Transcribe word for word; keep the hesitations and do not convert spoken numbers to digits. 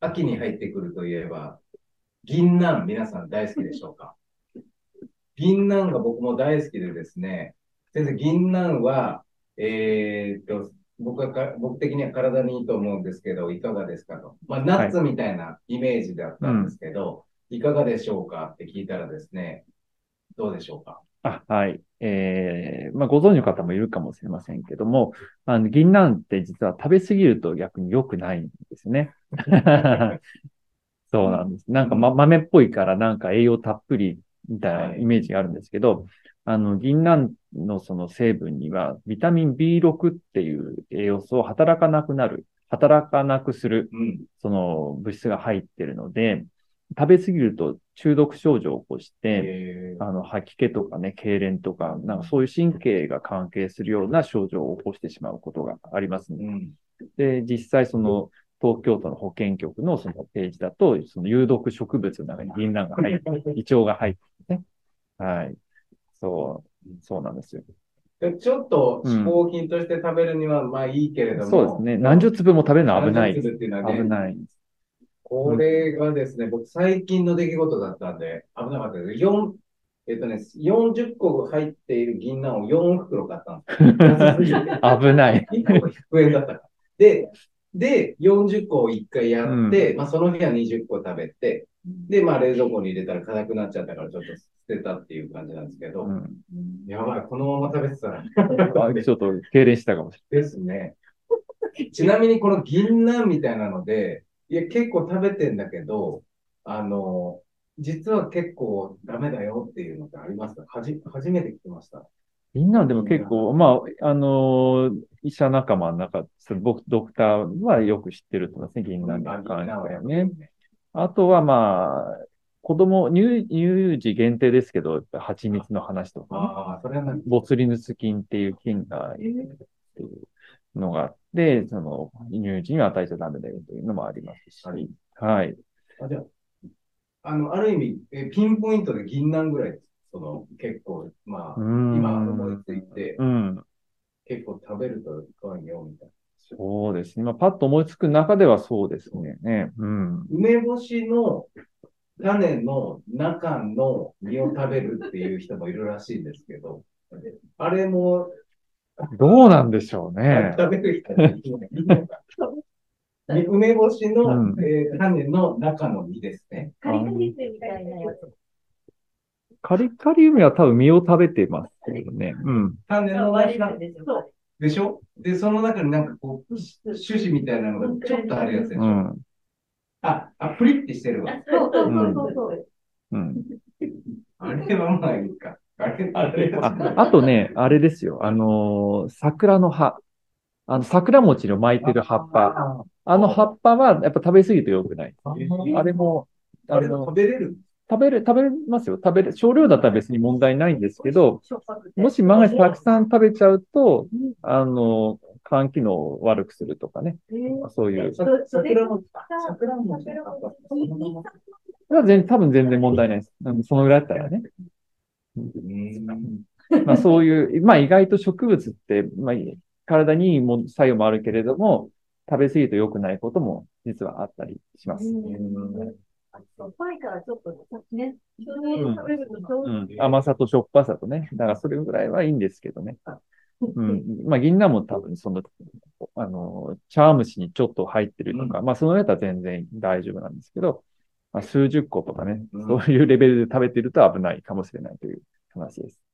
秋に入ってくるといえば、銀杏、皆さん大好きでしょうか？銀杏が僕も大好きでですね、先生、銀杏は、えーっと、僕はか、僕的には体にいいと思うんですけど、いかがですかと。まあ、ナはい。 ッツみたいなイメージだったんですうん。 けど、いかがでしょうかって聞いたらですね、どうでしょうか？ あ、はい。えー、まあ、ご存知の方もいるかもしれませんけども、あの、銀杏って実は食べ過ぎると逆に良くないんですね。そうなんです。なんか、ま、 うん。 豆っぽいからなんか栄養たっぷりみたいなイはい。 メージがあるんですけど、あの、銀杏のその成分にはビタミン ビーろく っていう栄養素を働かなくなる、働かなくする、 うん。 その物質が入っているので、食べ過ぎると中毒症状を起こして、 えあの、吐き気とかね、痙攣とか、なんかそういう神経が関係するような症状を起こしてしまうことがありますね。 ー、うん。 で、実際その東京都の保健局のそのページだと、その有毒植物の中に銀杏が入って、イチョウが入ってね。はい。そう、そうなんですよ。 でちょっと嗜うん。 好品として食べるにはまあいいけれども、 そうですね。何十も粒も食べるのうは危ないです。 何十粒っていうのはね、 危ないです。うん。 これがですね、僕最近の出来事だったんで、危なかったです。よん、えっとね、よんじゅっこ入っている銀杏をよん袋買ったんですよ。安すぎて。 危ない。 いっこがひゃくえんだったから。で、で、よんじゅっこをいっかいやうん。 って、まあその日はにじゅっこ食べて、で、まあ冷蔵庫に入れたら硬くなっちゃったからちょっと捨てたっていう感じなんですけど、 うん。 やばい、このまま食べてたらあ、ちょっと痙攣したかもしですね。ちなみにこの銀杏みたいなので、いや、結構食べてんだけど、あの、実は結構ダメだよっていうのってありますか？はじ、初めて聞きました。 れない。みんなでも銀杏。 結構、まあ、あのー医者仲間の中、その僕、ドクターはよく知ってると思いますね。銀杏うん、あ、銀に関し杏はやてはね。 っぱりね。 あとはまあ、子供、乳、乳児限定ですけど、やっぱ蜂蜜の話とかね。 ああ、それはなんか、 ボツリヌス菌っていう菌が、 えー、 っていうのがあって、その、乳児には与えちゃダメだよというのもありますあれ。 し、はい。 あ、じゃあ、あの、ある意味、え、ピンポイントで銀杏ぐらいです。その、結構、まうーあ、今思いん、 ついて、 うん。 結構食べるといかんよ、みたいな。 そうですね。まあ、パッと思いつく中ではそうですね。ね。うん。 梅干しの種の中の実を食べるっていう人もいるらしいんですけど、あれもどうなんでしょうね。 食べる人っているのか。梅干しの、 うん。 えー種の中の実ですね。カリカリあの、 梅みたいなやつ。 カリカリ梅は多分実を食べてますけどね。うん。 種の中でしょ？で、その中になんかこう、種子みたいなのがちょっとあるやつでしょ？ うん。 あ、あ、プリってしてるわ。そうそうそううん。 そう。 うん。 あれはまあいいか。あれ、あれはあ、あとね、あれですよ。あのー桜の葉。あの、桜餅の巻いてる葉っぱ。あの葉っぱは、やっぱ食べ過ぎると良くない。あれも、 あれ食あの、 べれる？ 食べる、食べれますよ。食べる、少量だったら別に問題ないんですけど、もし万が一たくさん食べちゃうと、あの、肝機能を悪くするとかね。そういう。 桜餅、桜餅の葉っぱそのまま。 全然、多分全然問題ないです。うんそのぐらいだったらね。 うん。 まあそういう、まあ意外と植物って、まあ体にいいも作用もあるけれども、食べ過ぎると良くないことも実はあったりします。 怖いからちょっとね、人にうん。 食べるとちょううん。甘さとしょっぱさとね。だからそれぐらいはいいんですけどね。うん。まあ銀杏も多分その、あの、茶碗蒸しにちょっと入ってるとか、まあそのやったら全然大丈夫なんですけど、まあ、数十個とかね、 うん。 そういうレベルで食べてると危ないかもしれないという話です。